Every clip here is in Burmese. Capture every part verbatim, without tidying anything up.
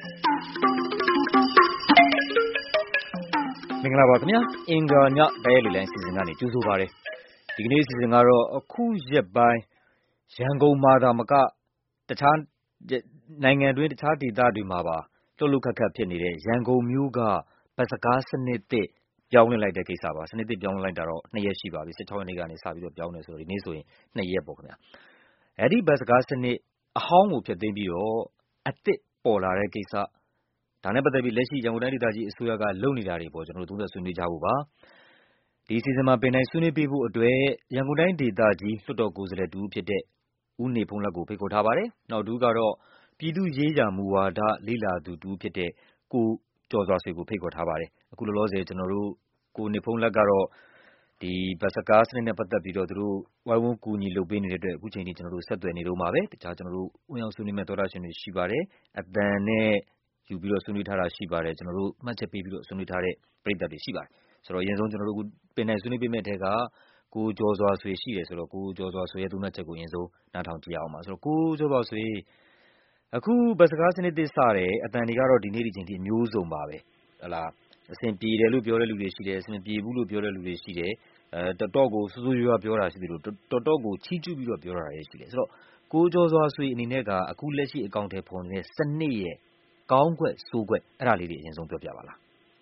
မင်္ဂလာပါခင်ဗျာအင်္ဂါညဒရဲလူလိုင်းစီစဉ်ကနေကြိုဆိုပါရစေဒီကနေ့စီစဉ်ကတော့အခုရက်ပိုင်းရန်ကုန်မှာသာမကတခြားနိုင်ငံတွင်းတခြားဒေသတွေမှာပါလှုပ်လှုပ်ခတ်ခတ်ဖြစ်နေတဲ့ရန်ကုန်မြို့ကဘတ်စကားစနစ်သစ်ပြောင်းလဲလိုက်တဲ့ကိစ္စပါစနစ်သစ်ပြောင်းလဲလိုက်တာတော့နှစ်ရက်ရှိပါပြီ16ရက်နေ့ကနေစပြီးတော့ပြောင်းလဲဆိုတော့ဒီနေ့ဆိုရင်နှစ်ရက်ပေါ့ခင်ဗျာအဲ့ဒီဘတ်စကားစနစ်အဟောင်းကိုဖျက်သိမ်းပြီးတော့အသစ်ပေါ်လာတဲ့ကိစ္စဒါနဲ့ပတ်သက်ပြီးလက်ရှိရန်ကုန်တိုင်းဒေသကြီးအစိုးရကလုပ်နေတာတွေပေါ့ကျွန်တော်တို့သုံးသပ်ဆွေးနွေးကြဖို့ပါဒီစီဇန်မှာပင်တိုင်းဆွေးနွေးပေးဖို့အတွက်ရန်ကုန်တိုင်းဒေသကြီးလွှတ်တော်ကိုယ်စားလှယ်တူဖြစ်တဲ့ဦးနေဖုန်းလက်ကိုဖိတ်ခေါ်ထားပါတယ်နောက်တူကတော့ပြည်သူ့ရေးရာမူဝါဒလေ့လာသူတူဖြစ်တဲ့ကိုကျော်စွာဆွေကိုဖိတ်ခေါ်ထားပါတယ်အခုလောလောဆယ်ကျွန်တော်တို့ကိုနေဖုန်းလက်ကတော့ဒီဘတ်စကားစနစ်နဲ့ပတ်သက်ပြီးတော့သူတို့ဝိုင်းဝန်းကူညီလုပ်ပေးနေတဲ့အတွက်အခုချိန်ထိကျွန်တော်တို့ဆက်သွယ်နေတော့မှာပဲတခြားကျွန်တော်တို့ဝင်ရောက်ဆွေးနွေးမဲ့သောတာရှင်တွေရှိပါတယ်အတန်နဲ့ယူပြီးတော့ဆွေးနွေးထားတာရှိပါတယ်ကျွန်တော်တို့မှတ်ချက်ပေးပြီးတော့ဆွေးနွေးထားတဲ့ပြည်သက်တွေရှိပါတယ်ဆိုတော့အရင်ဆုံးကျွန်တော်တို့ပင်တိုင်းဆွေးနွေးပေးမဲ့တဲ့ကကိုကျော်စွာဆွေရှိတယ်ဆိုတော့ကိုကျော်စွာဆွေရဲ့သုံးသပ်ချက်ကိုအရင်ဆုံးနားထောင်ကြည့်အောင်ပါဆိုတော့ကိုကျော်စွာဆွေအခုဘတ်စကားစနစ်သစ်စတယ်အတန်တွေကတော့ဒီနေ့ဒီချိန်ထိမျိုးစုံပါပဲဟလာအဆင်ပြေတယ်လို့ပြောတဲ့လူတွေရှိတယ်အဆင်ပြေဘူးလို့ပြောတဲ့လူတွေရှိတယ်အဲတော်တော်ကိုစူးစူးရွားပြောတာရှိတယ်လို့တော်တော်ကိုချီးကျူးပြီးတော့ပြောတာတွေရှိတယ်ဆိုတော့ကိုကျော်စွာဆွေအနေနဲ့ကအခုလက်ရှိအကောင့်ထဲပေါ်နေတဲ့စနစ်ရဲ့ကောင်းခွက်ဆိုးခွက်အဲ့ဒါလေးတွေအရင်ဆုံးပြောပြပါလား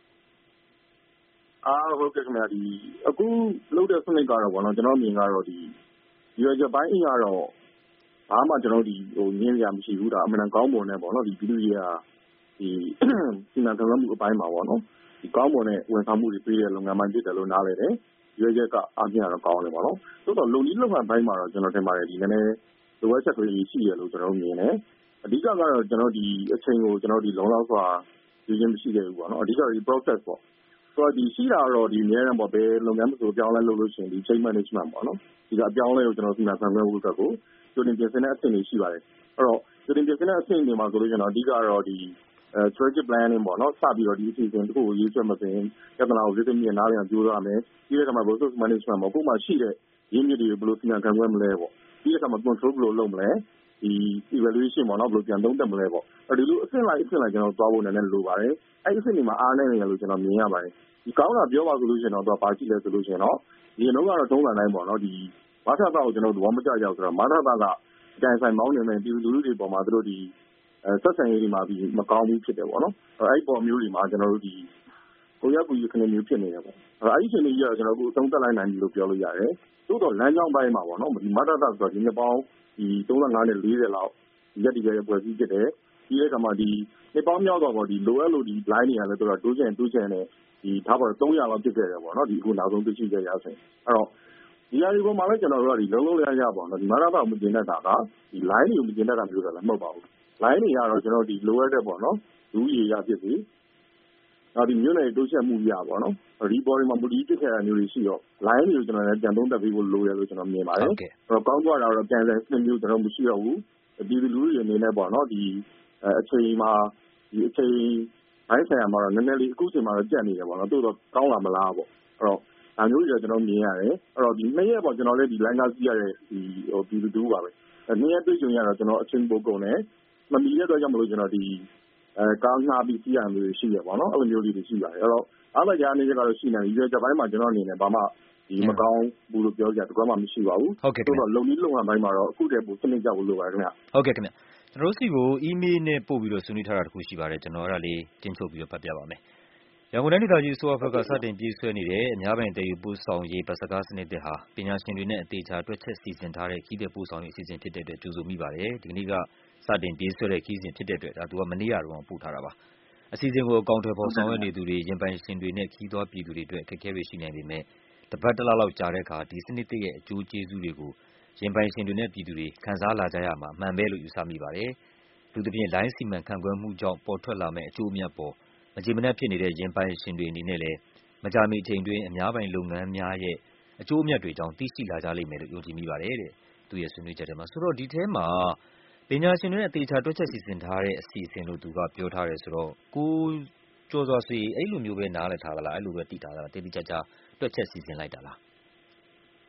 အားဟုတ်ကဲ့ခင်ဗျာဒီအခုလုပ်တဲ့စနစ်ကတော့ဗောနော်ကျွန်တော်မြင်ကတော့ဒီရွေးချက်ပိုင်းအရာတော့ဘာမှကျွန်တော်ဒီဟိုငင်းရမရှိဘူးဒါအမှန်တန်ကောင်းမွန်နေဗောနော်ဒီပြည်သူရေးဟာဒီစီမံခန့်ခွဲမှုအပိုင်းမှာဗောနော်ဒီကောင်းမွန်တဲ့ဝန်ဆောင်မှုတွေပေးတဲ့လုပ်ငန်းပိုင်းဖြစ်တယ်လို့နားလည်တယ်ရွေးချက်ကအပြင်ကတော့ကောင်းတယ်ဗောနော်သို့တော့လုံကြီးလုပ်ငန်းပိုင်းမှာတော့ကျွန်တော်ထင်ပါတယ်ဒီနည်းနည်းလိုအပ်ချက်တွေရှိရလို့ကျွန်တော်မြင်တယ်အဓိကကတော့ကျွန်တော်ဒီအချိန်ကိုကျွန်တော်ဒီလုံလောက်စွာရင်းချင်းမရှိခဲ့ဘူးဗောနော်အဓိကဒီ process ပေါ့ဆိုတော့ဒီရှိတာတော့ဒီအများနဲ့ပေါ့ဘယ်လုပ်ငန်းမဆိုပြောင်းလဲလုပ်လို့ရှိရင်ဒီ change management ပေါ့နော်ဒီကအပြောင်းလဲကိုကျွန်တော်စီမံခန့်ခွဲမှုအတွက်ကိုကြိုတင်ပြင်ဆင်တဲ့အဆင့်တွေရှိပါတယ်အဲ့တော့ကြိုတင်ပြင်ဆင်တဲ့အဆင့်တွေမှာဆိုလို့ကျွန်တော်အဓိကတော့ဒီအဲ strategic planning ပေါ့နော်စပြီးတော့ဒီအစီအစဉ်တစ်ခုကိုရေးဆွဲမှပြင်ပြဿနာကိုသိသိမြင်နားလည်အောင်ကြိုးစားမယ်ပြီးတဲ့အခါမှာ resource management ပေါ့ကိုယ်မှရှိတဲ့ရင်းမြစ်တွေဘယ်လိုစီမံခန့်ခွဲမလဲပေါ့ပြီးတဲ့အခါမှာ control ဘယ်လိုလုပ်မလဲဒီ evaluation ပေါ့နော်ဘယ်လိုပြန်သုံးသပ်မလဲပေါ့အဲ့ဒီလိုအဆင့်လိုက်အဆင့်လိုက်ကျွန်တော်သွားဖို့နည်းနည်းလိုပါတယ်အဲ့ဒီအဆင့်တွေမှာအားနည်းနေတယ်လို့ကျွန်တော်မြင်ရပါတယ်ဒီကောင်းတာပြောပါဆိုလို့ရှိရင်တော့သူကဘာကြည့်လဲဆိုလို့ရှိရင်တော့ဒီတော့ကတော့သုံးလတိုင်းပေါ့နော်ဒီမထတာကိုကျွန်တော်တို့ဝမ်းမကြကြဆိုတော့မထတာကအတိုင်းဆိုင်မောင်းနေမယ်ဒီလူလူတွေပေါ်မှာသူတို့ဒီအဲဆက်ဆံရေးတွေမှာပြီးမကောင်းဘူးဖြစ်တယ်ပေါ့နော်အဲ့ဒီပေါ်မျိုးတွေမှာကျွန်တော်တို့ဒီကိုရကူရခဏမျိုးဖြစ်နေတယ်ပေါ့အဲ့ဒီအချိန်ကြီးကတော့ကျွန်တော်တို့အသုံးသက်လိုက်နိုင်ပြီလို့ပြောလို့ရတယ်သို့တော့လမ်းကြောင်းပိုင်းမှာပေါ့နော်ဒီမထတာဆိုတော့ဒီနှစ်ပေါင်းဒီသုံးလငါးနဲ့လေးဆယ်လောက်ရက်တည်ရဲ့ပွဲစည်းဖြစ်တယ်ဒီတဲ့ကမှဒီနှစ်ပေါင်းများတော့ပေါ့ဒီလိုအပ်လို့ဒီ line တွေကလည်းသူကတိုးချင်တိုးချင်နေဒီထားပါတော့သုံးရာလောက်ဖြစ်ခဲ့တယ်ပေါ့နော်ဒီအခုနောက်ဆုံးသိရှိခဲ့ရဆိုရင်အဲ့တော့ဒီအရာဒီပေါ်မှာလည်းကျွန်တော်တို့ကဒီလုံးလုံးရရပေါ့နော်ဒီမာရပါမကျင်တတ်တာကဒီ line တွေကိုမကျင်တတ်တာမျိုးတော့လည်းမဟုတ်ပါဘူး line တွေကတော့ကျွန်တော်ဒီလိုအပ်တဲ့ပေါ့နော်လူကြီးရဖြစ်စီနောက်ဒီမြို့နယ်တိုးချက်မှုရပေါ့နော်ဒီပေါ်မှာမူတည်ဖြစ်ခဲ့တာမျိုးတွေရှိတော့ line တွေကိုကျွန်တော်လည်းပြန်သုံးသပ်ပြီးဖို့လိုရလို့ကျွန်တော်မြင်ပါတယ်အဲ့တော့ကောင်းသွားတာတော့ပြန်လဲစနစ်မျိုးကျွန်တော်မရှိတော့ဘူးဒီလူတွေအနေနဲ့ပေါ့နော်ဒီအချိန်မှာဒီအချိန်ဘိုင်းဆိုင်ရာမှာတော့နည်းနည်းလေးအခုချိန်မှာတော့ကြက်နေတယ်ပေါ့နော်တိုးတော့ကောင်းလာမလားပေါ့အဲ့တော့ဒါမျိုးတွေကျွန်တော်မြင်ရတယ်အဲ့တော့ဒီနှစ်ရက်ပေါ့ကျွန်တော်လည်းဒီ line ကားစီးရတဲ့ဒီဟိုဒီလူတူပါပဲနှစ်ရက်တွေ့ကြုံရတော့ကျွန်တော်အချင်းပို့ကုန်တယ်မမီတဲ့တော့ကြောင့်မလို့ကျွန်တော်ဒီအဲကားငှားပြီးစီးရမျိုးရှိရပေါ့နော်အဲ့လိုမျိုးလေးတွေရှိပါတယ်အဲ့တော့အားလည်းကြားနေကြတော့ရှိနေပြီဒီဘက်မှာကျွန်တော်အနေနဲ့ဘာမှဒီမကောင်းဘူးလို့ပြောကြတကွမှမရှိပါဘူးဟုတ်တော့လုံပြီးလုံအောင်ပိုင်းမှာတော့အခုတည်းပိုစနစ်ကြောက်လို့ပါခင်ဗျဟုတ်ကဲ့ခင်ဗျကျွန်တော်တို့စီကိုအီးမေးလ်နဲ့ပို့ပြီးတော့ဆွေးနွေးထားတာတခုရှိပါတယ်ကျွန်တော်အဲ့ဒါလေးတင်ချုပ်ပြီးတော့ဖတ်ပြပါမယ်ရန်ကုန်တိုင်းဒေသကြီးအစိုးရဘက်ကစတင်ပြေးဆွဲနေတဲ့အများပိုင်းတည်ယူပို့ဆောင်ရေးဘတ်စကားစနစ်တွေဟာပညာရှင်တွေနဲ့အသေးချာတွက်ချက်စီစဉ်ထားတဲ့ခီးတဲ့ပို့ဆောင်ရေးအစီအစဉ်ဖြစ်တဲ့အတွက်ကြိုဆိုမိပါတယ်ဒီကနေ့ကစတင်ပြေးဆွဲတဲ့ခီးစဉ်ဖြစ်တဲ့အတွက်ဒါသူကမနေ့ကတော့ပို့ထားတာပါအစီအစဉ်ကိုအကောင့်ထဲပေါ်ဆောင်ရွက်နေသူတွေရင်ပိုင်ရှင်တွေနဲ့ခီးသွားပြည်သူတွေအတွက်အခက်အခဲတွေရှိနိုင်ပေမဲ့တပတ်တလားလောက်ကြာတဲ့အခါဒီစနစ်ရဲ့အကျိုးကျေးဇူးတွေကိုရင်ပိုင်ရှင်တွေနဲ့ပြည်သူတွေခံစားလာကြရမှာမှန်ပဲလို့ယူဆမိပါတယ်လူသဖြင့် line စီမံခန့်ခွဲမှုကြောင့်ပေါ်ထွက်လာမယ့်အကျိုးအမြတ်ပေါ်မကြေမနက်ဖြစ်နေတဲ့ရင်ပိုင်ရှင်တွေအနေနဲ့လည်းမကြာမီအချိန်တွင်အများပိုင်းလုပ်ငန်းများရဲ့အကျိုးအမြတ်တွေကြောင့်သိရှိလာကြလိမ့်မယ်လို့ယုံကြည်မိပါတယ်တဲ့သူရဲ့ဆွေးနွေးချက်ထဲမှာဆိုတော့ဒီထဲမှာပညာရှင်တွေနဲ့အသေးချာတွက်ချက်စီစဉ်ထားတဲ့အစီအစဉ်လို့သူကပြောထားတယ်ဆိုတော့ကိုကျော်စွာဆွေအဲ့လိုမျိုးပဲနားလည်ထားသလားအဲ့လိုပဲသိထားသလားတိတိကျကျတွက်ချက်စီစဉ်လိုက်တာလားဟု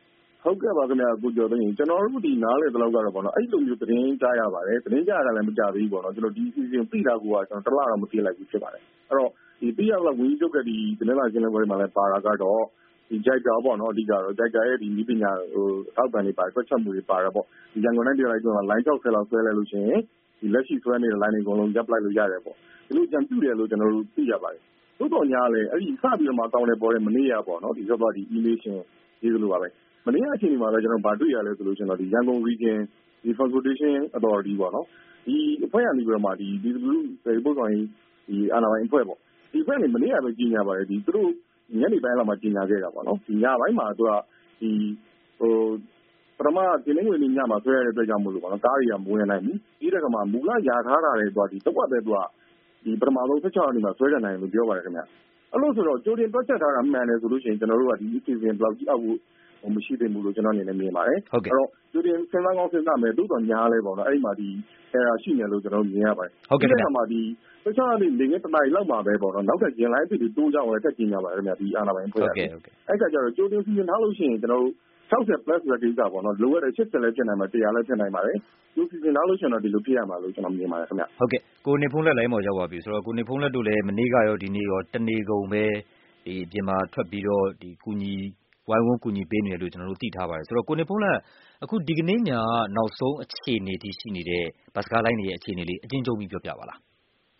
ဟုတ်ကဲ့ပါခင်ဗျာကိုကျော်သိန်းကျွန်တော်တို့ဒီနားလေတလောက်ကတော့ပေါ့နော်အဲ့လိုမျိုးသတင်းကြားရပါတယ်သတင်းကြားရတာလည်းမကြသေးဘူးပေါ့နော်ကျွန်တော်ဒီ season ပြီးတာကိုကကျွန်တော်တလားတော့မသိလိုက်ဘူးဖြစ်ပါတယ်အဲ့တော့ဒီပြီးရတော့ဝင်းကြီးချုပ်ကဒီသတင်းလာရှင်းလင်းပွဲမှာလည်းပါတာကတော့ဒီ Jaica ပေါ့နော်အဓိကတော့ Jaica ရဲ့ဒီနည်းပညာဟိုအောက်ပန်တွေပါဆွတ်ချက်မှုတွေပါတော့ပေါ့ဒီရန်ကုန်တိုင်းပြည်လိုက်တော့ line ၆၀လောက်ဆွဲလဲလို့ရှိရင်ဒီလက်ရှိဆွဲနေတဲ့ line တွေအကုန်လုံးရပ်ပလိုက်လို့ရတယ်ပေါ့ဒီလိုကြံပြူတယ်လို့ကျွန်တော်တို့သိရပါတယ်သို့တော်ညာလေအဲ့ဒီစပြီးတော့မှကောင်းတယ်ပေါ်တယ်မနေ့ကပေါ့နော်ဒီဆိုတော့ဒီ email ရှင်းရေးလို့ပါပဲမနေ့ကအချိန်ဒီမှာလည်းကျွန်တော်ဗာတွေ့ရလဲဆိုလို့ကျွန်တော်ဒီရန်ကုန် region ဒီ transportation authority ပေါ့နော်ဒီအဖွဲ့ကနေပြီးတော့မှဒီ ဒီ ပို့ဆောင်ရေးဒီအာဏာပိုင်အဖွဲ့ပေါ့ဒီအဖွဲ့နေမနေ့ကပဲကြီးညာပါတယ်ဒီသူတို့ညနေပိုင်းလောက်မှကြီးညာခဲ့တာပေါ့နော်ဒီညပိုင်းမှာသူကဒီဟိုပထမဒီနေ့ဝင်ညမှာဆွဲရတဲ့အတွက်ကြောင့်မို့လို့ပေါ့နော်ကားတွေကမဝင်နိုင်ဘူးဒီတက်ကမှမူလယာထားတာတွေတော့ဒီတော့ပဲသူကဒီပထမဆုံး၁၆ရက်နေ့မှာဆွဲရနိုင်လို့ပြောပါတယ်ခင်ဗျအဲ့လိုဆိုတော့ကြိုတင်တွက်ချက်ထားတာမှန်တယ်ဆိုလို့ရှိရင်ကျွန်တော်တို့ကဒီ season ဘလောက်ကြီးအောက်ကိုဟိုမရှိသေးဘူးလို့ကျွန်တော်အနေနဲ့မြင်ပါတယ်အဲ့တော့ကြိုတင်စဉ်းစားကောင်းစဉ်းစားမယ်တိုးတော်ညားလဲပေါ့နော်အဲ့ဒီမှာဒီ error ရှိနေလို့ကျွန်တော်မြင်ရပါတယ်ဟုတ်ကဲ့ခင်ဗျာမှာဒီတခြားလေးနေငယ်တနိုင်လောက်မှာပဲပေါ့နော်နောက်ထပ်ကျင်လိုက်ပြီးတိုးကြအောင်လည်းတက်ကျင်ကြပါတယ်ခင်ဗျာဒီအာနာပိုင်းဖွဲ့ရတယ်ဟုတ်ကဲ့အဲ့ကကြတော့ကြိုတင်စီစဉ်ထားလို့ရှိရင်ကျွန်တော်တို့၆၀ plus ရတဲ့ကပေါ့နော်လိုရတဲ့၈၀လည်းဖြစ်နိုင်မှာ၁၀၀လည်းဖြစ်နိုင်ပါတယ်ဒီစီစဉ်ထားလို့ရှိရင်တော့ဒီလိုဖြစ်ရမှာလို့ကျွန်တော်မြင်ပါတယ်ခင်ဗျဟုတ်ကဲ့ကိုနေဖုံးလက်လိုင်းပေါ်ရောက်ပါပြီဆိုတော့ကိုနေဖုံးလက်တို့လည်းမနေ့ကရောဒီနေ့ရောတနေကုန်ပဲဒီအပြင်မှာထွက်ပြီးတော့ဒီကုညီဝိုင်းဝန်းကူညီပေးနေတယ်လို့ကျွန်တော်တို့သိထားပါတယ်ဆိုတော့ကိုနေဖုံးလက်အခုဒီကနေ့ညနောက်ဆုံးအခြေအနေတည်ရှိနေတဲ့ဘတ်စကားလိုင်းတွေရဲ့အခြေအနေလေးအချင်းချုပ်ပြီးပြောပြပါလား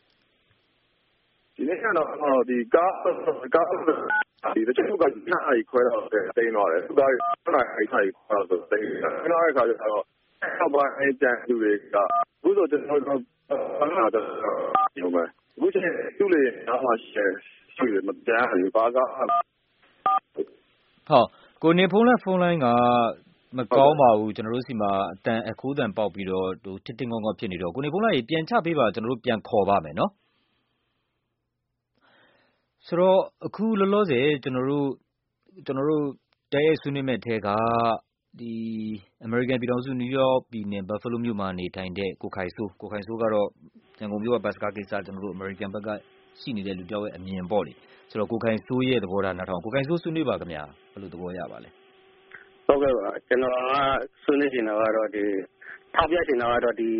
ဒီနေ့ကတော့ဒီကားကားဒီတချို့ကနားရီခွဲတော့တိန်းသွားတယ်သူကနားရီဆိုင်ခွဲတော့တိန်းတယ်နောက်တစ်ခါကျတော့အောက်ပိုင်းကျန်သူတွေကအခုဆိုကျွန်တော်တို့ဘာမှတော့ဒီမှာအခုချိန်သူ့လေနောက်မှရှယ်ရှိတယ်မတန်းဘူးဘာကဟုတ်ကိုနေဖုန်းလက်ဖုန်းလိုင်းကမကောင်းပါဘူးကျွန်တော်တို့စီမှာအတန်အခိုးတန်ပေါက်ပြီးတော့ဟိုတစ်တင်ကောင်းကောင်းဖြစ်နေတော့ကိုနေဖုန်းလိုင်းပြန်ချပေးပါကျွန်တော်တို့ပြန်ခေါ်ပါမယ်နော်ဆိုတော့အခုလောလောဆယ်ကျွန်တော်တို့ကျွန်တော်တို့တဲရဲဆွေးနွေးမဲ့ထဲကဒီ American ပြည်ထောင်စု New York ပြည်နယ် Buffalo မြို့မှာနေထိုင်တဲ့ကိုခိုင်စိုးကိုခိုင်စိုးကတော့ရန်ကုန်မြို့ကဘတ်စကားကိစ္စကျွန်တော်တို့ American ဘက်ကရှိနေတဲ့လူတယောက်ရဲ့အမြင်ပေါ့လေဆိုတော့ကိုခိုင်စိုးရဲ့သဘောထားနားထောင်ကိုခိုင်စိုးဆွေးနွေးပါခင်ဗျာဘယ်လိုသဘောရပါလဲဟုတ်ကဲ့ပါကျွန်တော်ကဆွေးနွေးနေတာကတော့ဒီထောက်ပြနေတာကတော့ဒီ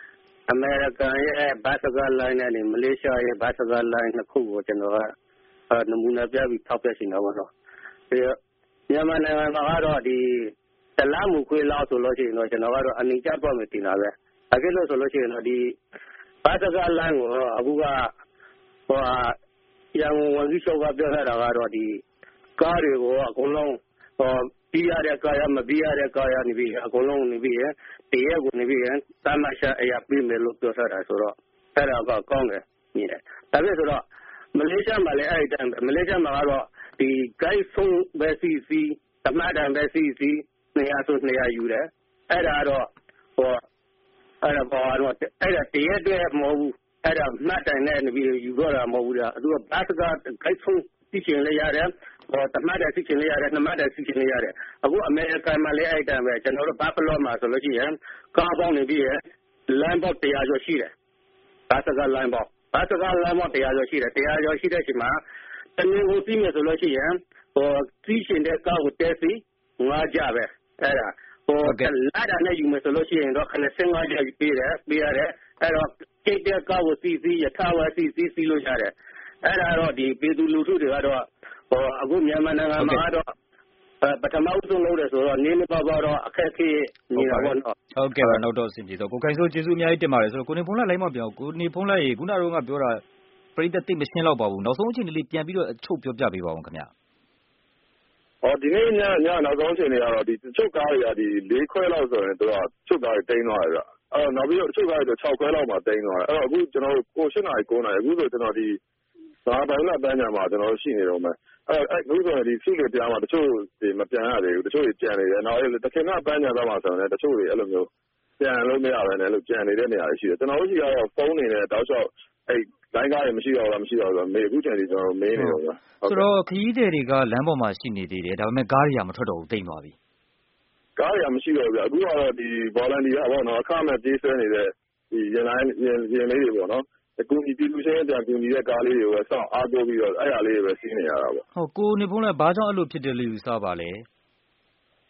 American ရဲ့ဘတ်စကားလိုင်းနဲ့မလေးရှားရဲ့ဘတ်စကားလိုင်းနှစ်ခုကိုကျွန်တော်ကနမူနာပြပြီးထောက်ပြနေတာပါတော့ဒီမြန်မာနိုင်ငံမှာကတော့ဒီတလားမူခွေးလောက်ဆိုလို့ရှိရင်တော့ကျွန်တော်ကတော့အနိကြတော့မယ်တင်တာပဲအခုလို့ဆိုလို့ရှိရင်တော့ဒီဘာသာကလိုင်းကိုအခုကဟိုရန်ကုန်ဝန်ကြီးချုပ်ကပြောထားတာကတော့ဒီကားတွေကိုအကုန်လုံးဟိုပြီးရတဲ့ကားရမပြီးရတဲ့ကားရနေပြီးအကုန်လုံးနေပြီးရင်တရက်ကိုနေပြီးရင်တမရှာအရာပြီးမယ်လို့ပြောထားတာဆိုတော့အဲ့ဒါကကောင်းတယ်မြင်တယ်ဒါပေမဲ့ဆိုတော့မလေးရှားမှာလည်းအဲ့ဒီမလေးရှားမှာကတော့ဒီ guide ဆုံးပဲစီစီတမတ်တန်ပဲစီစီနေရာဆိုနေရာယူတယ်အဲ့ဒါတော့ဟိုအဲ့ဒါပေါ်တော့အဲ့ဒါတရက်တည်းမဟုတ်ဘူးအဲ့ဒါမှတ်တိုင်နဲ့ယူတော့တာမဟုတ်ဘူးလားသူကဘတ်စကား guide ဆုံးသိချင်လေရတယ်ဟိုတမတ်တန်သိချင်လေရတယ်နမတ်တန်သိချင်လေရတယ်အခုအမေရိကန်မှာလည်းအဲ့တိုင်းပဲကျွန်တော်တို့ဘတ်ဖလောမှာဆိုလို့ရှိရင်ကားပေါင်းနေပြီးရင်လမ်းပေါက်တရားကျော်ရှိတယ်ဘတ်စကားလမ်းပေါက်ဘာစကားလမ်းမတရားကျော်ရှိတယ်တရားကျော်ရှိတဲ့အချိန်မှာတမင်ကိုပြီးမယ်ဆိုလို့ရှိရင်ဟိုသိရှင်တဲ့ကောက်ကိုတဲစီငါးကြပဲအဲ့ဒါဟိုလာတာနဲ့ယူမယ်ဆိုလို့ရှိရင်တော့ခနဲ့စင်ငါးကြပြီးတယ်ပြီးရတယ်အဲ့တော့ကိတ်တဲ့ကောက်ကိုစီစီရထားဝစီစီစီလို့ရတယ်အဲ့ဒါတော့ဒီပြည်သူလူထုတွေကတော့ဟိုအခုမြန်မာနိုင်ငံမှာတော့ပထမဆုံးလုပ်တယ်ဆိုတော့နင်းမပါတော့အခက်အခဲနေတာပေါ့နော်ဟုတ်ကဲ့ပါနောက်တော့အဆင်ပြေတော့ကိုခိုင်စိုးကျေးဇူးအများကြီးတင်ပါတယ်ဆိုတော့ကိုနေဖုန်းလိုက်လိုက်မပြောကိုနေဖုန်းလိုက်ရေခုနကတော့ကပြောတာပရိသတ်သိမရှင်းတော့ပါဘူးနောက်ဆုံးအချိန်လေးပြန်ပြီးတော့အချုပ်ပြောပြပေးပါဦးခင်ဗျဟောဒီနေ့ညညနောက်ဆုံးအချိန်တွေကတော့ဒီချုပ်ကားတွေကဒီ၄ခွဲလောက်ဆိုရင်တို့ကချုပ်ကားတွေတိန်းသွားတယ်ဗျအဲ့တော့နောက်ပြီးတော့ချုပ်ကားတွေ၆ခွဲလောက်မှတိန်းသွားတယ်အဲ့တော့အခုကျွန်တော်တို့ကို၈နာရီ၉နာရီအခုဆိုကျွန်တော်ဒီဘာဘိုင်လာပန်းညာမှာကျွန်တော်ရှိနေတော့မယ်အဲ့အဲ့အခုဆိုရင်ဒီစုလေပြားမှာတချို့ဒီမပြန်ရသေးဘူးတချို့တွေပြန်နေတယ်နောက်အဲ့တခင်ကပန်းညာတော့မှာဆိုရင်တချို့တွေအဲ့လိုမျိုးပြန်လို့မရဘဲနဲ့လို့ပြန်နေတဲ့နေရာတွေရှိတယ်ကျွန်တော်တို့ရှိကတော့ဖုန်းနေနဲ့တောက်လျှောက်အဲ့လိုင်းကားတွေမရှိတော့လားမရှိတော့ဘူးမေးအခုချိန်ကြီးကျွန်တော်မေးနေတော့ဗျာဆိုတော့ခရီးသည်တွေကလမ်းပေါ်မှာရှိနေသေးတယ်ဒါပေမဲ့ကားတွေကမထွက်တော့ဘူးတိတ်သွားပြီကားတွေကမရှိတော့ဘူးဗျအခုကတော့ဒီ volunteer ပေါ့နော်အခမဲ့ပြေးဆွဲနေတဲ့ဒီရင်လိုင်းရင်ရင်လေးတွေပေါ့နော်အကူကြီးပြည်လူချင်းပြန်ကူညီတဲ့ကားလေးတွေကိုစောင့်အားကိုးပြီးတော့အဲ့အရာလေးတွေပဲစီးနေရတာပေါ့ဟုတ်ကိုနေဖုန်းလည်းဘာကြောင့်အဲ့လိုဖြစ်တယ်လို့ယူဆပါလဲဟ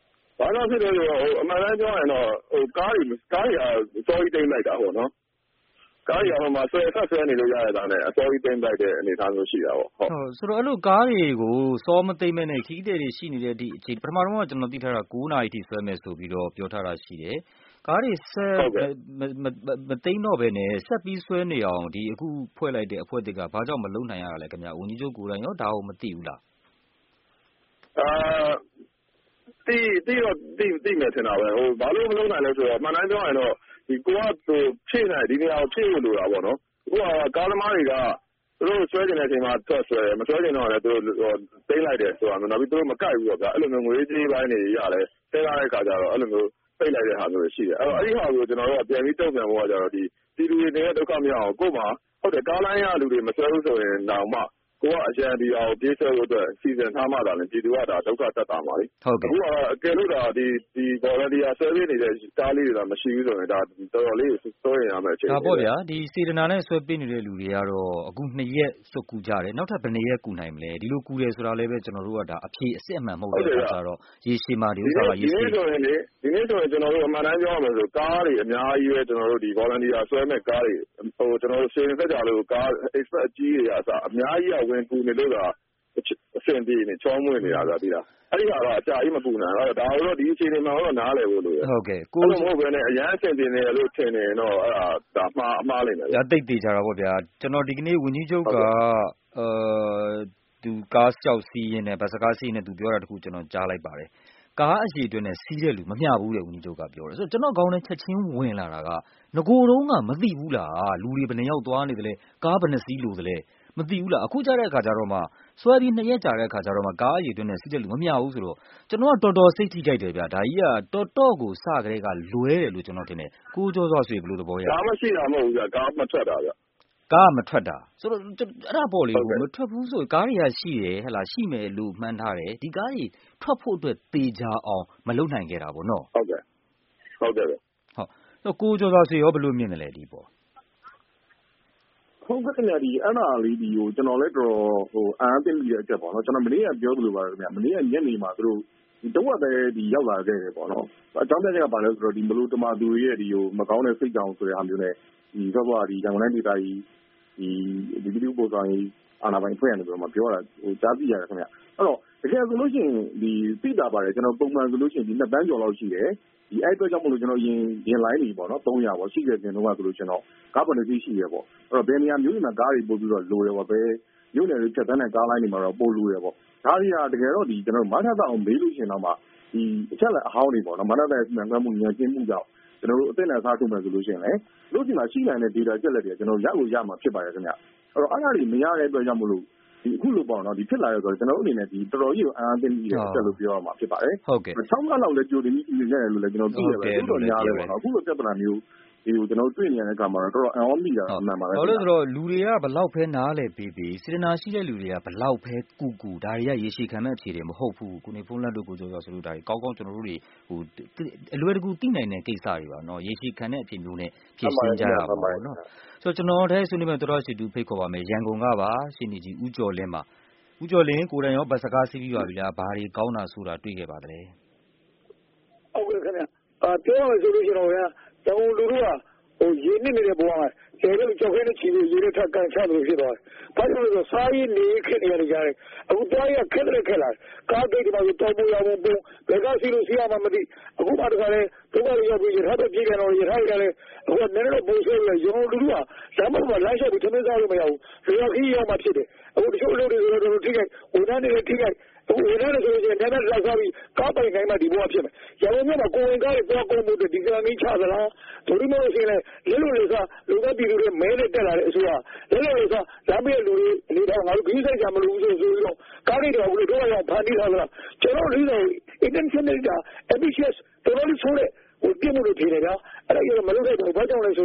ဘာလို့ဖြစ်လဲဆိုတော့အမှန်တမ်းပြောရင်တော့ဟိုကားတွေကားတွေအစောကြီးတိမ့်လိုက်တာပေါ့နော်ကားရအောင်မှာဆွဲဆက်ဆွဲနေလို့ရရတာနဲ့အစောကြီးတိမ့်လိုက်တဲ့အနေအထားမျိုးရှိတာပေါ့ဟုတ်ဆိုတော့အဲ့လိုကားတွေကိုစောမသိမ့်မဲ့နဲ့ခီးတဲ့တွေရှိနေတဲ့ဒီအခြေပထမတော့ကျွန်တော်သိထားတာ9နာရီထိဆွဲမယ်ဆိုပြီးတော့ပြောထားတာရှိတယ်ကားတွေဆက်မသိမ့်တော့ဘဲနဲ့ဆက်ပြီးဆွဲနေအောင်ဒီအခုဖွဲ့လိုက်တဲ့အဖွဲ့တွေကဘာကြောင့်မလုပ်နိုင်ရတာလဲခင်ဗျဝန်ကြီးချုပ်ကိုယ်တိုင်ရောဒါကိုမသိဘူးလားအာတီတီတော့တီတီမယ်ထင်တာပဲဟိုဘာလို့မလုပ်နိုင်လဲဆိုတော့မှန်တိုင်းပြောရင်တော့ဒီကိုကဟိုဖြည့်နေဒီနေရာကိုဖြည့်လို့လိုတာပေါ့နော်အခုကကားသမားတွေကသူတို့ဆွဲကျင်တဲ့အချိန်မှာထွက်ဆွဲမဆွဲကျင်တော့လည်းသူတို့သိမ်းလိုက်တယ်ဆိုတာမျိုးနောက်ပြီးသူတို့မကိုက်ဘူးပေါ့ဗျာအဲ့လိုမျိုးငွေကြေးပိုင်းတွေရတယ်သိမ်းလိုက်တဲ့ခါကျတော့အဲ့လိုမျိုးသိမ်းလိုက်တဲ့ဟာမျိုးရှိတယ်အဲ့တော့အဲ့ဒီဟာကိုကျွန်တော်တို့ကပြန်ပြီးတုံ့ပြန်ဖို့ကကြတော့ဒီပြည်သူတွေနေတဲ့ဒုက္ခမရအောင်ကို့မှာဟုတ်တယ်ကားလိုင်းရလူတွေမဆွဲဘူးဆိုရင်တော့မှကိုကအကြံဒီအောင်ပြေးဆွဲဖို့အတွက်စီစဉ်ထားမှသာလေပြည်သူကဒါဒုက္ခတက်တာပါလေဟုတ်ကဲ့အခုကအကယ်လို့ဒါဒီဒီ volunteer ဆွဲပေးနေတဲ့ကားလေးတွေကမရှိဘူးဆိုရင်ဒါတော်တော်လေးစိုးရင်ရမယ်အခြေအနေဒါပေါ့ဗျာဒီစေတနာနဲ့ဆွဲပေးနေတဲ့လူတွေကတော့အခုနှစ်ရက်စွတ်ကူကြတယ်နောက်ထပ်ဘယ်နှစ်ရက်ကူနိုင်မလဲဒီလိုကူတယ်ဆိုတာလည်းပဲကျွန်တော်တို့ကဒါအဖြေအစစ်အမှန်မဟုတ်တဲ့အခါကျတော့ရေရှည်မှာဒီဥစ္စာကရေရှည်ဒီနေ့ဆိုရင်လေဒီနေ့ဆိုရင်ကျွန်တော်တို့အမှန်တမ်းပြောရမယ်ဆိုကားတွေအများကြီးပဲကျွန်တော်တို့ဒီ volunteer ဆွဲမဲ့ကားတွေဟိုကျွန်တော်တို့စေရင်ဆက်ကြလို့ကား expert အကြီးတွေအစားအများကြီးကဝင်ကူနေလို့တာအဆင်ပြေနေချောမွေ့နေတာဗျာဒီလားအဲ့ဒီကတော့အကြာကြီးမပူနိုင်တော့ဒါတော့ဒီအခြေအနေမှာတော့နားလည်ဖို့လိုရဟုတ်ကဲ့ကိုယ်မဟုတ်ဘဲနဲ့အရန်အဆင်ပြေနေလို့ထင်နေတော့အဲ့ဒါဒါမှားအမှားလိမ့်မယ်ဗျာတိတ်သေးကြတာပေါ့ဗျာကျွန်တော်ဒီကနေ့ဝန်ကြီးချုပ်ကအာသူကားကြောက်စီးရင်နဲ့ဗစကားစီးရင်နဲ့သူပြောတာတခုကျွန်တော်ကြားလိုက်ပါတယ်ကားအရှိအတွင်းနဲ့စီးတဲ့လူမမျှဘူးတဲ့ဝန်ကြီးချုပ်ကပြောတယ်ဆိုတော့ကျွန်တော်ခေါင်းထဲချက်ချင်းဝင်လာတာကငကိုယ်တုံးကမသိဘူးလားလူတွေဘယ်နှယောက်သွားနေတယ်လဲကားဘယ်နှစီးလို့တယ်လဲမသိဘူးလားအခုကြားတဲ့အခါကျတော့မှဆွဲပြီးနှစ်ရက်ကြာတဲ့အခါကျတော့မှကားအရေးတွင်းနဲ့စီးတဲ့လူမမျှဘူးဆိုတော့ကျွန်တော်ကတော်တော်စိတ်ထိကြိုက်တယ်ဗျာဒါကြီးကတော်တော်ကိုစကြဲကလွဲတယ်လို့ကျွန်တော်ထင်တယ်ကိုကျော်စောဆွေဘယ်လိုသဘောရကားမရှိတာမဟုတ်ဘူးဗျာကားမထွက်တာဗျာကားမထွက်တာဆိုတော့အဲ့ဒါပေါ့လေကိုမထွက်ဘူးဆိုကားတွေကရှိတယ်ဟဲ့လားရှိမယ်လို့မှန်းထားတယ်ဒီကားကြီးထွက်ဖို့အတွက်တေချာအောင်မလုပ်နိုင်ခဲ့တာပေါ့နော်ဟုတ်ကဲ့ဟုတ်ကဲ့ဟုတ်တော့ကိုကျော်စောဆွေရောဘယ်လိုမြင်တယ်လဲဒီပေါ့ဟုတ်ကဲ့ခင်ဗျာဒီအဲ့ဒါလေးဒီကိုကျွန်တော်လည်းတော်ဟိုအားသိမိတဲ့အချက်ပေါ့နော်ကျွန်တော်မနေ့ကပြောသလိုပါခင်ဗျာမနေ့ကညနေမှာသူတို့ဒီတော့ပဲဒီရောက်လာခဲ့တယ်ပေါ့နော်အကြောင်းပြချက်ကဘာလဲဆိုတော့ဒီမလို့တမာသူရဲ့ဒီဟိုမကောင်းတဲ့စိတ်ကြောင်ဆိုတဲ့အားမျိုးနဲ့ဒီတော့ကဒီရန်ကုန်တိုင်းဒေသကြီးဒီဒီဗီဒီယိုပို့ဆောင်ရေးအာဏာပိုင်ဖွဲ့ရတယ်ဆိုတော့မပြောတာဟိုကြားသိရတယ်ခင်ဗျာအဲ့တော့တကယ်ဆိုလို့ရှိရင်ဒီသိတာပါတယ်ကျွန်တော်ပုံမှန်ဆိုလို့ရှိရင်ဒီနှစ်တန်းကျော်လောက်ရှိတယ်ဒီအဲ့အတွက်ကြောင့်မလို့ကျွန်တော်ရင်ရင်လိုင်းနေပေါ့နော်သုံးရာပေါ့ရှိခဲ့တဲ့တော့ဆိုလို့ကျွန်တော်ကားပေါ်နေသိရှိရပေါ့အဲ့တော့ဘယ်နေရာမျိုးတွေမှာကားတွေပို့ပြီးတော့လိုတယ်ပေါ့ပဲမြို့နယ်တွေဖြတ်တန်းတဲ့ကားလိုင်းတွေမှာတော့ပို့လိုတယ်ပေါ့ဒါတွေကတကယ်တော့ဒီကျွန်တော်မထသအောင်မေးလို့ရှိရင်တော့မှဒီအချက်လက်အဟောင်းတွေပေါ့နော်မထတဲ့စီမံခန့်မှုဉာဏ်ကျင်းမှုကြောင့်ကျွန်တော်တို့အသိဉာဏ်စားထုတ်မယ်ဆိုလို့ရှိရင်လည်းလို့ဒီမှာရှိနိုင်တဲ့ data ချက်လက်တွေကျွန်တော်ရကိုရမှာဖြစ်ပါတယ်ခင်ဗျအဲ့တော့အဲ့ဒါတွေမရတဲ့အတွက်ကြောင့်မလို့ဒီအခုလိုပေါ့နော်ဒီဖြစ်လာရဆိုတော့ကျွန်တော်တို့အနေနဲ့ဒီတော်တော်ကြီးကိုအအားသိမိတယ်ဆက်လို့ပြောရမှာဖြစ်ပါတယ်ဟုတ်ကဲ့ဆောင်းကားလောက်လည်းကြိုတင်ပြီးနေရတယ်လို့လည်းကျွန်တော်သိရတယ်တော်တော်များတယ်ပေါ့နော်အခုလိုပြဿနာမျိုးဒီကိုကျွန်တော်တွေ့နေရတဲ့အခါမှာတော့တော်တော်အံ့ဩမိတာအမှန်ပါပဲဘာလို့ဆိုတော့လူတွေကဘလောက်ဖဲနားလဲပေးပေးစေတနာရှိတဲ့လူတွေကဘလောက်ဖဲကူကူဒါတွေကရေရှည်ခံမဲ့အခြေတွေမဟုတ်ဘူးကိုနေဖုန်းလက်တို့ကိုကြောကြောဆိုလို့ဒါတွေကောင်းကောင်းကျွန်တော်တို့တွေဟိုအလွယ်တကူသိနိုင်တဲ့ကိစ္စတွေပါနော်ရေရှည်ခံတဲ့အဖြစ်မျိုးနဲ့ဖြည့်ရှင်းကြရပါပေါ့နော်ဆိုတော့ကျွန်တော်တည်းဆွေးနွေးမဲ့တော်တော်ရှိသူဖိတ်ခေါ်ပါမယ်ရန်ကုန်ကပါရှင်နေကြီးဦးကျော်လင်းပါဦးကျော်လင်းကိုယ်တိုင်ရောဗတ်စကားစီးပြီးပါပြီလားဘာတွေကောင်းတာဆိုတာတွေ့ခဲ့ပါသလဲဟုတ်ကဲ့ခင်ဗျအာပြောရမယ်ဆိုလို့ရှိရင်တော့ဗျာတောင်လူတို့ကဟိုရေနစ်နေတဲ့ဘဝမှာကျယ်လို့ကြောက်ခဲနဲ့ချီလို့ရေနဲ့ထပ်ကန်ချလို့ဖြစ်သွားတယ်။ဘာလို့လဲဆိုစားရည်နေခက်နေရတယ်ကြားတယ်။အခုတွားရခက်တယ်ခက်လာကားဂိတ်ဒီမှာတောင်ပေါ်ရောက်ပုံဘယ်ကစီလို့စီရမှာမသိအခုမှတခါလဲဒုက္ခတွေရောက်ပြီးရထားတော့ပြည်ကန်တော့ရထားကြတယ်အခုနည်းနည်းတော့ပိုးဆွဲရရုံလူတို့ကလမ်းပေါ်မှာလမ်းလျှောက်ပြီးသမင်းစားလို့မရဘူး။ဒီတော့ခီးရောက်မှဖြစ်တယ်။အခုတချို့လူတွေဆိုတော့ထိခိုက်ဝန်ထမ်းတွေထိခိုက်အခုဝန်ထမ်းတွေဆိုရင်တန်းတန်းလောက်စားပြီးကားပိုင်တိုင်းမှာဒီဘဝဖြစ်မယ်။ရန်ကုန်မြို့မှာကိုဝင်ကားတွေသွားကုန်မှုတွေဒီကနေ့ချသလားဒိုရီမို့ဆိုရင်လည်းလွတ်လွတ်လေးစားလူသားပြည်သူတွေမဲနဲ့တက်လာတဲ့အစိုးရလွတ်လွတ်လေးစားလမ်းပြေလူတွေအနေထားငါတို့ဂိမ်းဆိုင်ကြမလို့ဆိုဆိုပြီးတော့ကားတွေတော့အခုတော့ရောက်ဖန်တီးထားသလားကျွန်တော်လေးစား intentional တာ ambitious တော်တော်လေးဆိုးတဲ့ဟိုပြမှုတွေထင်တယ်ဗျာအဲ့ဒါကြီးမလုပ်တဲ့တော့ဘာကြောင့်လဲဆိုတော့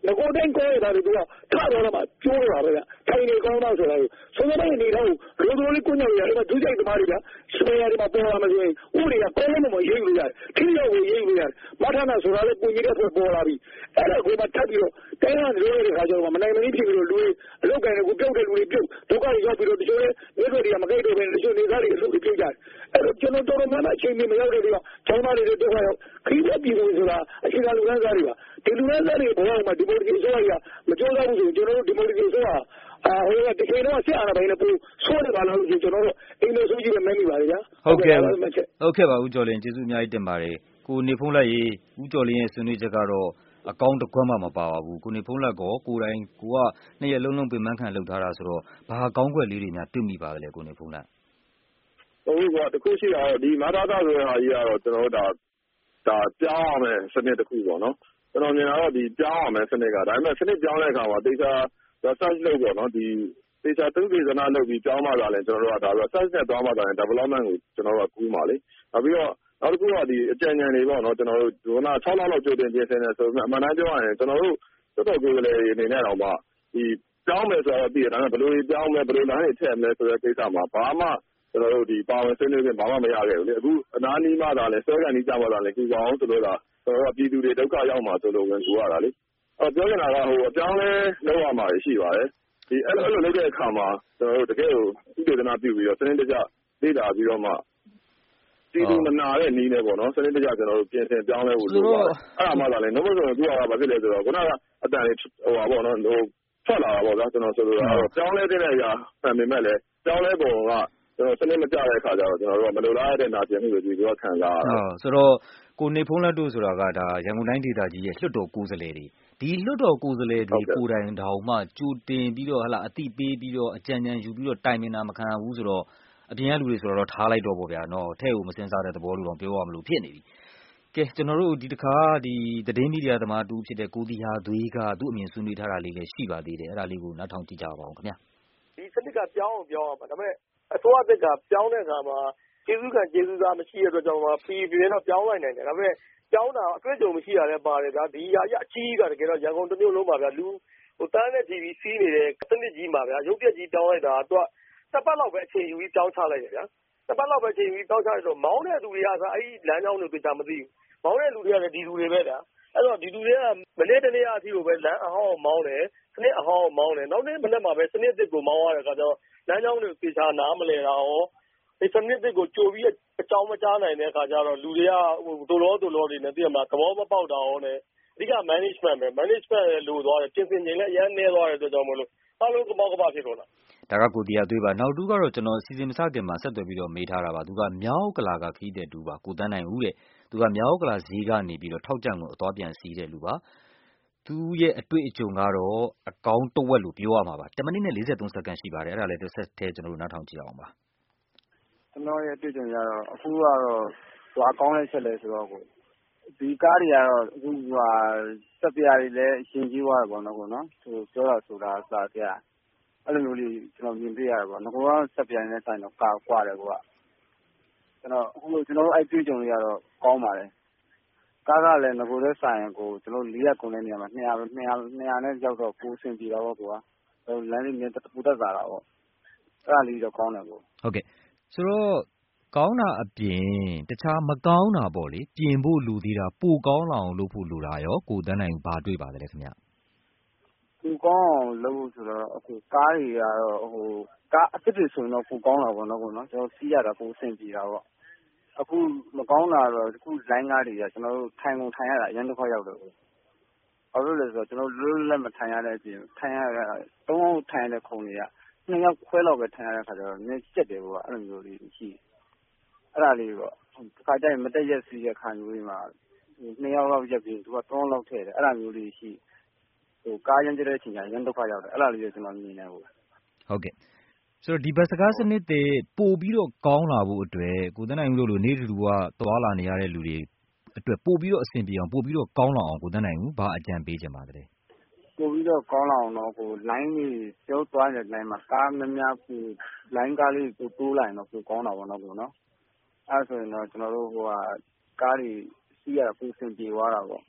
ငကိုတိုင်းကောရတာတွေသူကထတော့မှကျိုးလာပဲဗျထိုင်နေကောင်းတော့ဆိုတာကိုဆုံးမနေတော့လိုလိုလေးကိုညောင်ရအဲ့ဒါဒုစိတ်သမားတွေကစပယ်ယာတွေမှာပေါ်လာမှဆိုရင်ဥပဒေကကောင်းလို့မရေးလို့ရတယ်ထိရောက်ကိုရေးလို့ရတယ်မထနာဆိုတာလည်းကိုကြီးတဲ့ဖွဲ့ပေါ်လာပြီအဲ့ဒါကိုမှထပ်ပြီးတော့တိုင်းရလိုတဲ့ခါကျတော့မနိုင်မနည်းဖြစ်ပြီးတော့လူတွေအလောက်ကန်ကိုပြုတ်တဲ့လူတွေပြုတ်ဒုက္ခတွေရောက်ပြီးတော့တချို့လည်းမျိုးတွေကမကြိုက်တော့ဘဲတချို့နေသားတွေအလုပ်တွေပြုတ်ကြတယ်အဲ့တော့ကျွန်တော်တော်တော်များများအချိန်မီမရောက်တဲ့ပြီးတော့ကျောင်းသားတွေဒုက္ခရောက်ခရီးသက်ပြည်သူဆိုတာအခြေခံလူတန်းစားတွေပါဒီလူတန်းစားတွေဘဝမှာဒီမိုကရေစီဆိုရမကြိုးစားဘူးဆိုရင်ကျွန်တော်တို့ဒီမိုကရေစီဆိုတာအာဟိုကတကယ်တော့ဆက်အာဏာပိုင်နဲ့ပူဆိုးနေပါလားလို့ကျွန်တော်တို့အင်္ဂလိပ်ဆိုကြည့်ပဲမဲမိပါလေဗျာဟုတ်ကဲ့ဟုတ်ကဲ့ပါဦးကျော်လင်းကျေးဇူးအများကြီးတင်ပါတယ်ကိုနေဖုံးလက်ရေးဦးကျော်လင်းရဲ့ဆွေးနွေးချက်ကတော့အကောင့်တစ်ခွက်မှမပါပါဘူးကိုနေဖုံးလက်ကောကိုယ်တိုင်ကိုကနှစ်ရက်လုံးလုံးပြင်ပန်းခံလုပ်ထားတာဆိုတော့ဘာအကောင့်ွက်လေးတွေများတွေ့မိပါလဲကိုနေဖုံးလက်ဟုတ်ကဲ့တခုရှိတာဒီမာတာတာဆိုတဲ့ဟာကြီးကတော့ကျွန်တော်တို့ဒါဒါပြောင်းအောင်မယ်စနစ်တစ်ခုပေါ့နော်ကျွန်တော်မြင်တာတော့ဒီပြောင်းအောင်မယ်စနစ်ကဒါပေမဲ့စနစ်ပြောင်းတဲ့အခါမှာတေချာ research လုပ်ပေါ့နော်ဒီတေချာသူ့ဒေသနာလုပ်ပြီးပြောင်းမှလာရင်ကျွန်တော်တို့ကဒါ research နဲ့သွားမှလာရင် development ကိုကျွန်တော်တို့ကကူးမှာလေနောက်ပြီးတော့နောက်တစ်ခုကဒီအကြံဉာဏ်တွေပေါ့နော်ကျွန်တော်တို့ဒီကခြောက်လလောက်ကြိုတင်ပြင်ဆင်နေဆိုတော့အမှန်တမ်းပြောရရင်ကျွန်တော်တို့တော်တော်ကိုယ်လည်းအနေနဲ့တော့မှဒီပြောင်းမယ်ဆိုတော့ပြီးရတာဘယ်လိုပြောင်းမယ်ဘယ်လိုလမ်းတွေထည့်မယ်ဆိုတဲ့ကိစ္စမှာဘာမှကျွန်တော်တို့ဒီပါဝင်ဆွေးနွေးခြင်းဘာမှမရခဲ့ဘူးလေအခုအနာနီးမှသာလဲဆွဲကန်နီးကြမှသာလဲကူပါအောင်ဆိုလို့ဒါကျွန်တော်တို့ပြည်သူတွေဒုက္ခရောက်မှာဆိုလို့ဝင်ကူရတာလေအဲပြောနေတာကဟိုအပြောင်းလဲလုပ်ရမှာရှိပါတယ်ဒီအဲ့လိုလုပ်တဲ့အခါမှာကျွန်တော်တို့တကယ်ကိုဥပဒေနာပြုပြီးတော့စနစ်တကျလေ့လာပြီးတော့မှဒီလိုမနာတဲ့နီးနေပေါ့နော်စနစ်တကျကျွန်တော်တို့ပြင်ဆင်ပြောင်းလဲဖို့လိုပါတယ်အဲ့ဒါမှသာလဲနှုတ်မဆိုရင်သူကဘာဖြစ်လဲဆိုတော့ခုနကအတန်လေးဟိုပါပေါ့နော်ဟိုထွက်လာတာပေါ့ဗျာကျွန်တော်ဆိုလိုတာတော့ပြောင်းလဲတဲ့အရာမှန်ပေမဲ့လည်းပြောင်းလဲပုံကကျွန်တော်စနစ်မကျတဲ့အခါကျတော့ကျွန်တော်တို့ကမလိုလားတဲ့နာကျင်မှုတွေဒီလိုခံစားရတာဟုတ်ဆိုတော့ကိုနေဖုံးလက်တို့ဆိုတာကဒါရန်ကုန်တိုင်းဒေသကြီးရဲ့လွှတ်တော်ကိုယ်စားလှယ်တွေဒီလွှတ်တော်ကိုယ်စားလှယ်တွေကိုယ်တိုင်တောင်မှကြိုတင်ပြီးတော့ဟလာအတိပေးပြီးတော့အကြံဉာဏ်ယူပြီးတော့တိုင်ပင်တာမခံရဘူးဆိုတော့အပြင်ကလူတွေဆိုတော့ထားလိုက်တော့ပေါ့ဗျာနော်ထဲ့ကိုမစင်စားတဲ့သဘောလို့တော့ပြောရမလို့ဖြစ်နေပြီကဲကျွန်တော်တို့ဒီတစ်ခါဒီသတင်းမီဒီယာသမားတူဖြစ်တဲ့ကိုတီဟာသွေးကသူ့အမြင်ဆွေးနွေးထားတာလေးလည်းရှိပါသေးတယ်အဲ့ဒါလေးကိုနောက်ထောင်ကြည့်ကြပါဦးခင်ဗျာဒီစနစ်ကပြောင်းအောင်ပြောင်းအောင်ပါဒါပေမဲ့အစိုးရသက်ကပြောင်းတဲ့အခါမှာကျေးဇူးခံကျေးဇူးသားမရှိတဲ့အတွက်ကြောင့်ပြည်ပြည်တော့ပြောင်းလိုက်နိုင်တယ်ဒါပေမဲ့ပြောင်းတာအတွေ့အကြုံမရှိရလဲပါတယ်ဗျာဒီရာရအကြီးကတကယ်တော့ရန်ကုန်တစ်မြို့လုံးပါဗျာလူဟိုတန်းနဲ့ တီ ဗီ စီးနေတဲ့စနစ်ကြီးမှာဗျာရုပ်ပြက်ကြီးပြောင်းလိုက်တာတော့တစ်ပတ်လောက်ပဲအချိန်ယူပြီးပြောင်းချလိုက်တယ်ဗျာတစ်ပတ်လောက်ပဲအချိန်ယူပြီးပြောင်းချလိုက်တော့မောင်းတဲ့သူတွေကဆိုအဲ့ဒီလမ်းကြောင်းတွေသိတာမသိဘူးမောင်းတဲ့လူတွေကလည်းဒီလူတွေပဲဗျာအဲ့တော့ဒီလူတွေကမနေ့တနေ့အထိကိုပဲလမ်းအဟောင်းမောင်းတယ်စနစ်အဟောင်းမောင်းတယ်နောက်နေ့မနေ့မှာပဲစနစ်တစ်ကိုမောင်းရတဲ့အခါကျတော့လမ်းကြောင်းတွေသိချာနားမလဲတာရောဒီစနစ်တစ်ကိုကြိုပြီးအကြောင်းမကြားနိုင်တဲ့အခါကျတော့လူတွေကဟိုဒိုလောဒိုလောတွေနဲ့သိရမှာသဘောမပေါက်တာရောနဲ့အဓိက management ပဲ management လို့သွားတယ်ပြင်ဆင်ခြင်းလည်းအရင်နေသွားတဲ့အတွက်ကြောင့်မလို့အားလုံးကမောက်ကပဖြစ်တော့လားဒါကကိုတီယာသွေးပါနောက်တူကတော့ကျွန်တော်စီစဉ်မစခင်မှာဆက်သွယ်ပြီးတော့မေးထားတာပါသူကမြောက်ကလာကခီးတဲ့တူပါကိုတန်းနိုင်ဦးတဲ့သူကမြောက်ကလာဈေးကနေပြီးတော့ထောက်ကြံကိုအသွားပြန်စီးတဲ့လူပါသူရဲ့အတွေ့အကြုံကတော့အကောင့်တဝက်လို့ပြောရမှာပါတစ်မိနစ်နဲ့လေးဆယ်သုံးစက္ကန့်ရှိပါတယ်အဲ့ဒါလည်းတစ်ဆက်တည်းကျွန်တော်တို့နားထောင်ကြည့်အောင်ပါကျွန်တော်ရဲ့အတွေ့အကြုံရတော့အခုကတော့သွားကောင်းတဲ့ချက်လဲဆိုတော့ကိုဒီကားတွေကတော့အခုဟာစက်ပြားတွေလည်းအရှင်ကြီးသွားတယ်ပေါ့နော်ကိုနော်သူပြောတာဆိုတာစပြားအဲ့လိုမျိုးလေးကျွန်တော်မြင်ပြရတယ်ပေါ့နော်ကိုကစက်ပြားနဲ့ဆိုင်တော့ကာကွာတယ်ကိုကကျွန်တော်အခုကျွန်တော်တို့အဲ့တွေ့အကြုံတွေကတော့ကောင်းပါတယ်ကားကလည်းငကိုတဲ့ဆိုင်ကိုကျွန်တော်လေးရက်ကုန်တဲ့နေရာမှာနှစ်ရာနှစ်ရာနှစ်ရာနဲ့ရောက်တော့ကိုဆင်ပြေတော့ကိုကလမ်းလေးမြင်ပူတတ်တာတော့အဲ့ဒါလေးတော့ကောင်းတယ်ကိုဟုတ်ကဲ့ဆိုတော့ကောင်းတာအပြင်တခြားမကောင်းတာပေါ့လေပြင်ဖို့လူသေးတာပိုကောင်းလာအောင်လုပ်ဖို့လိုတာရောကိုတန်းနိုင်ဘာတွေ့ပါသလဲခင်ဗျပိုကောင်းအောင်လုပ်ဖို့ဆိုတော့အခုကားတွေကတော့ဟိုကားအစ်စ်တွေဆိုရင်တော့ပိုကောင်းတာပေါ့နော်ကိုနော်ကျွန်တော်စီးရတာပိုဆင်ပြေတာပေါ့အခုမကောင်းတာတော့အခုလိုင်းကားတွေကကျွန်တော်တို့ထိုင်ကုန်ထိုင်ရတာအရင်တစ်ခါရောက်တယ်ကိုဘာလို့လဲဆိုတော့ကျွန်တော်လွတ်လက်မထိုင်ရတဲ့အပြင်ထိုင်ရတာသုံးအောင်ထိုင်တဲ့ခုံတွေကနှစ်ယောက်ခွဲလောက်ပဲထိုင်ရတဲ့ခါကျတော့နည်းကျက်တယ်ကွာအဲ့လိုမျိုးလေးရှိအဲ့ဒါလေးပေါ့တစ်ခါကျရင်မတက်ရက်စီးတဲ့ခါမျိုးတွေမှာနှစ်ယောက်လောက်ရက်ပြီးသူကသုံးလောက်ထည့်တယ်အဲ့ဒါမျိုးလေးရှိဟိုကားရမ်းကျတဲ့အချိန်ကျရင်ဒုက္ခရောက်တယ်အဲ့ဒါလေးကိုကျွန်တော်မြင်နေဘူးဟုတ်ကဲ့ဆိုတော့ဒီဘတ်စကားစနစ်တွေပို့ပြီးတော့ကောင်းလာဖို့အတွက်ကိုတန်းနိုင်ဦးတို့လိုနေတူတူကသွားလာနေရတဲ့လူတွေအတွက်ပို့ပြီးတော့အဆင်ပြေအောင်ပို့ပြီးတော့ကောင်းလာအောင်ကိုတန်းနိုင်ဦးဘာအကြံပေးချင်ပါသလဲပို့ပြီးတော့ကောင်းလာအောင်တော့ကို line လေးကျောသွားတဲ့ line မှာကားများများကို line ကားလေးကိုတိုးလိုက်တော့ပိုကောင်းတာပေါ့နော်ကိုနော်အဲ့ဆိုရင်တော့ကျွန်တော်တို့ဟိုဟာကားတွေစီးရတာပိုဆင်ပြေသွားတာပေါ့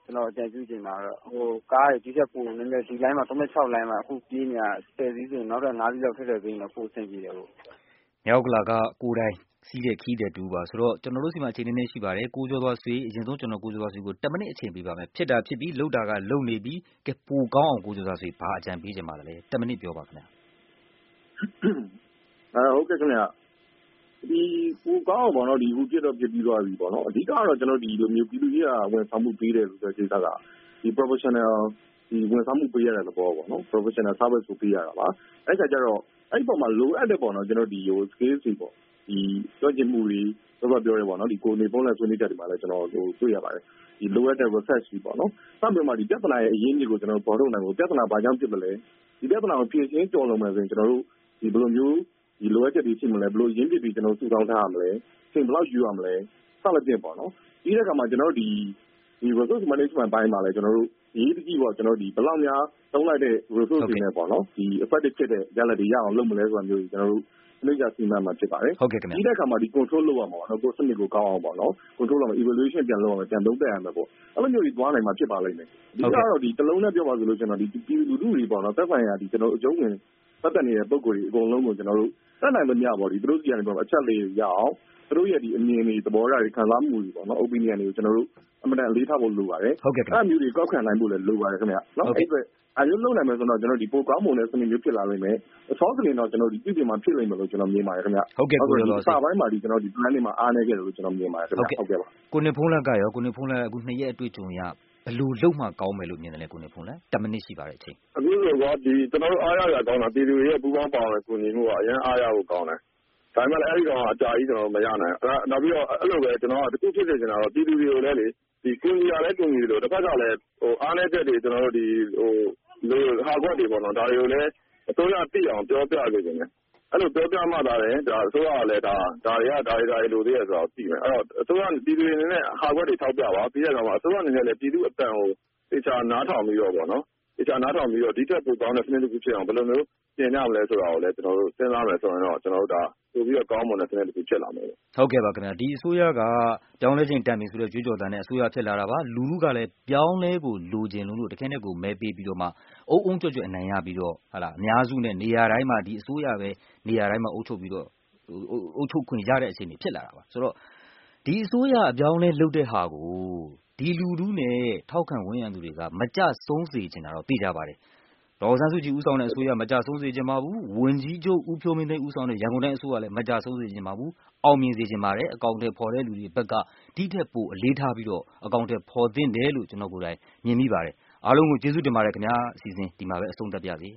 ကျွန်တော်အကြံပြုချင်တာတော့ဟိုကားတွေဒီချက်ပိုနည်းနည်းဒီလိုင်းမှာသုံး၆လိုင်းမှာအခုပြေးနေတာဆယ်စီးဆိုရင်နောက်တော့၅စီးလောက်ထည့်ထည့်ပေးရင်ပိုအဆင်ပြေတယ်ဟုတ်မြောက်ကလာကကိုယ်တိုင်စီးတဲ့ခီးတဲ့တူပါဆိုတော့ကျွန်တော်တို့စီမှာအချိန်နည်းနည်းရှိပါတယ်ကိုကျော်သွားဆွေအရင်ဆုံးကျွန်တော်ကိုကျော်သွားဆွေကိုtenမိနစ်အချိန်ပေးပါမယ်ဖြစ်တာဖြစ်ပြီးလှုပ်တာကလှုပ်နေပြီးကဲပိုကောင်းအောင်ကိုကျော်သွားဆွေဘာအကြံပေးချင်ပါလဲtenမိနစ်ပြောပါခင်ဗျာအဲဟုတ်ကဲ့ခင်ဗျာဒီပိုကောင်းအောင်ပေါ့နော်ဒီအခုပြတော့ပြပြီးသွားပြီပေါ့နော်အဓိကတော့ကျွန်တော်ဒီလိုမျိုးပြည်သူကြီးကဝန်ဆောင်မှုပေးတယ်လို့ဆိုတဲ့ကိစ္စကဒီ professional ဒီဝန်ဆောင်မှုပေးရတဲ့သဘောပေါ့နော် professional service ကိုပေးရတာပါအဲ့ခါကျတော့အဲ့ဒီပုံမှာလိုအပ်တဲ့ပေါ့နော်ကျွန်တော်ဒီဟို scale စီပေါ့ဒီပြောချင်မှုတွေတော့ပြောရဲပေါ့နော်ဒီကိုနေပုံးနဲ့ဆွေးနွေးချက်တွေမှာလည်းကျွန်တော်ဟိုတွေ့ရပါတယ်ဒီလိုအပ်တဲ့ research တွေပေါ့နော်စပြီးမှဒီပြဿနာရဲ့အရင်းကြီးကိုကျွန်တော်ပေါ်ထုတ်နိုင်ဖို့ပြဿနာဘာကြောင့်ဖြစ်မလဲဒီပြဿနာကိုဖြေရှင်းကြော်လုံးမယ်ဆိုရင်ကျွန်တော်တို့ဒီဘယ်လိုမျိုးဒီလိုအပ်ချက်တွေဖြစ်မလဲဘယ်လိုရင်းပစ်ပြီးကျွန်တော်စုဆောင်းထားရမလဲချိန်ဘယ်လောက်ယူရမလဲစသဖြင့်ပေါ့နော်ဒီတဲ့အခါမှာကျွန်တော်တို့ဒီဒီ resource management ဘိုင်းမှာလည်းကျွန်တော်တို့ဒီတကြီးပေါ့ကျွန်တော်ဒီဘယ်လောက်များသုံးလိုက်တဲ့ resource တွေနဲ့ပေါ့နော်ဒီ effective ဖြစ်တဲ့ရလဒ်တွေရအောင်လုပ်မလဲဆိုတာမျိုးကြီးကျွန်တော်တို့နှိမ့်ချစီမံမှာဖြစ်ပါတယ်ဟုတ်ကဲ့ခင်ဗျာဒီတဲ့အခါမှာဒီ control လုပ်ရမှာပေါ့နော်ကိုယ်စနစ်ကိုကောင်းအောင်ပေါ့နော် control လုပ်မှာ evaluation ပြန်လုပ်ရမှာပြန်သုံးသပ်ရမှာပေါ့အဲ့လိုမျိုးကြီးသွားနိုင်မှာဖြစ်ပါလိမ့်မယ်ဒီကတော့ဒီတလုံးနဲ့ပြောပါဆိုလို့ကျွန်တော်ဒီပြည်သူလူထုတွေပေါ့နော်သက်ဆိုင်ရာဒီကျွန်တော်အကျုံးဝင်ပတ်သက်နေတဲ့ပုံကိုယ်တွေအကုန်လုံးကိုကျွန်တော်တို့တတ်နိုင်လို့မရပါဘူးဒီသူတို့စီကနေပေါ့အချက်လေးရအောင်သူတို့ရဲ့ဒီအမြင်တွေသဘောထားတွေခံစားမှုတွေပေါ့နော် opinion တွေကိုကျွန်တော်တို့အမှန်တန်အလေးထားဖို့လိုပါတယ်ဟုတ်ကဲ့ခင်ဗျာအဲ့မျိုးတွေကောက်ခံနိုင်ဖို့လည်းလိုပါတယ်ခင်ဗျာနော်အဲ့အတွက်အဲ့လိုလုပ်နိုင်မယ်ဆိုတော့ကျွန်တော်ဒီပိုကောင်းပုံနဲ့စနစ်မျိုးဖြစ်လာလိမ့်မယ်အစောကနေတော့ကျွန်တော်ဒီပြည်ပြည်မှာဖြစ်လိမ့်မယ်လို့ကျွန်တော်မြင်ပါတယ်ခင်ဗျာဟုတ်ကဲ့ကိုလိုတော့စာပိုင်းမှာဒီကျွန်တော်ဒီ plan တွေမှာအားနေခဲ့တယ်လို့ကျွန်တော်မြင်ပါတယ်ခင်ဗျာဟုတ်ကဲ့ပါကိုနေဖုံးလက်ကရောကိုနေဖုံးလက်အခုနှစ်ရက်အတွေ့အကြုံရဘယ်လိုလုပ်မှကောင်းမယ်လို့မြင်တယ်လဲကိုနေဖုံးလက်tenမိနစ်ရှိပါတယ်အချိန်အခုဆိုတော့ဒီကျွန်တော်တို့အားရရကောင်းတာပြည်သူတွေရဲ့ပူးပေါင်းပါဝင်ကူညီမှုကအရင်အားရဖို့ကောင်းတယ်ဒါမှလည်းအဲ့ဒီကောင်အကြာကြီးကျွန်တော်မရနိုင်အဲ့နောက်ပြီးတော့အဲ့လိုပဲကျွန်တော်ကတခုဖြစ်နေကြတာတော့ပြည်သူတွေကိုလည်းလေဒီကူညီရလဲကူညီလို့တစ်ဖက်ကလည်းဟိုအားနည်းချက်တွေကျွန်တော်တို့ဒီဟိုလိုဟာကွက်တွေပေါ့နော်ဒါတွေကိုလည်းအစိုးရသိအောင်ပြောပြနေကြတယ်အဲ့လိုပြောပြမှသာတယ်ဒါအစိုးရကလည်းဒါဒါတွေကဒါတွေဒါတွေလိုသေးရဆိုတော့သိမယ်အဲ့တော့အစိုးရပြည်သူတွေအနေနဲ့ဟာကွက်တွေထောက်ပြပါပြီးတဲ့အခါမှာအစိုးရအနေနဲ့လည်းပြည်သူအတန်ကိုတေချာနားထောင်ပြီးတော့ပေါ့နော်တေချာနားထောင်ပြီးတော့ဒီထက်ပိုကောင်းတဲ့စနစ်တစ်ခုဖြစ်အောင်ဘယ်လိုမျိုးပြင်ရမလဲဆိုတာကိုလည်းကျွန်တော်တို့စဉ်းစားမယ်ဆိုရင်တော့ကျွန်တော်တို့ဒါပိုပြီးတော့ကောင်းမွန်တဲ့စနစ်တစ်ခုဖြစ်လာမယ်ဟုတ်ကဲ့ပါခင်ဗျာဒီအစိုးရကပြောင်းလဲခြင်းတန်ပြီဆိုတဲ့ကြွေးကြော်တန်တဲ့အစိုးရဖြစ်လာတာပါလူလူကလည်းပြောင်းလဲကိုလိုချင်လို့တခဲနဲ့ကိုမဲပေးပြီးတော့မှအုံအုံကြွကြွအနိုင်ရပြီးတော့ဟာလာအများစုနဲ့နေရာတိုင်းမှာဒီအစိုးရပဲနေရာတိုင်းမှာအုပ်ချုပ်ပြီးတော့အုပ်ချုပ်ခွင့်ရတဲ့အခြေအနေဖြစ်လာတာပါဆိုတော့ဒီအစိုးရအပြောင်းလဲလုပ်တဲ့ဟာကိုဒီလူလူနဲ့ထောက်ခံဝန်ရံသူတွေကမကြဆုံးစေချင်တာတော့သိကြပါတယ်ဒေါ်စန်းစုကြည်ဦးဆောင်တဲ့အစိုးရမကြဆုံးစေချင်ပါဘူးဝန်ကြီးချုပ်ဦးဖြိုးမင်းသိန်းဦးဆောင်တဲ့ရန်ကုန်တိုင်းအစိုးရလည်းမကြဆုံးစေချင်ပါဘူးအောင်မြင်စေချင်ပါတယ်အကောင့်တွေဖော်တဲ့လူတွေဘက်ကဒီထက်ပိုအလေးထားပြီးတော့အကောင့်တွေဖော်သင့်တယ်လို့ကျွန်တော်ကိုယ်တိုင်မြင်မိပါတယ်အားလုံးကိုကျေးဇူးတင်ပါတယ်ခင်ဗျာအစီအစဉ်ဒီမှာပဲအဆုံးသတ်ပါရစေ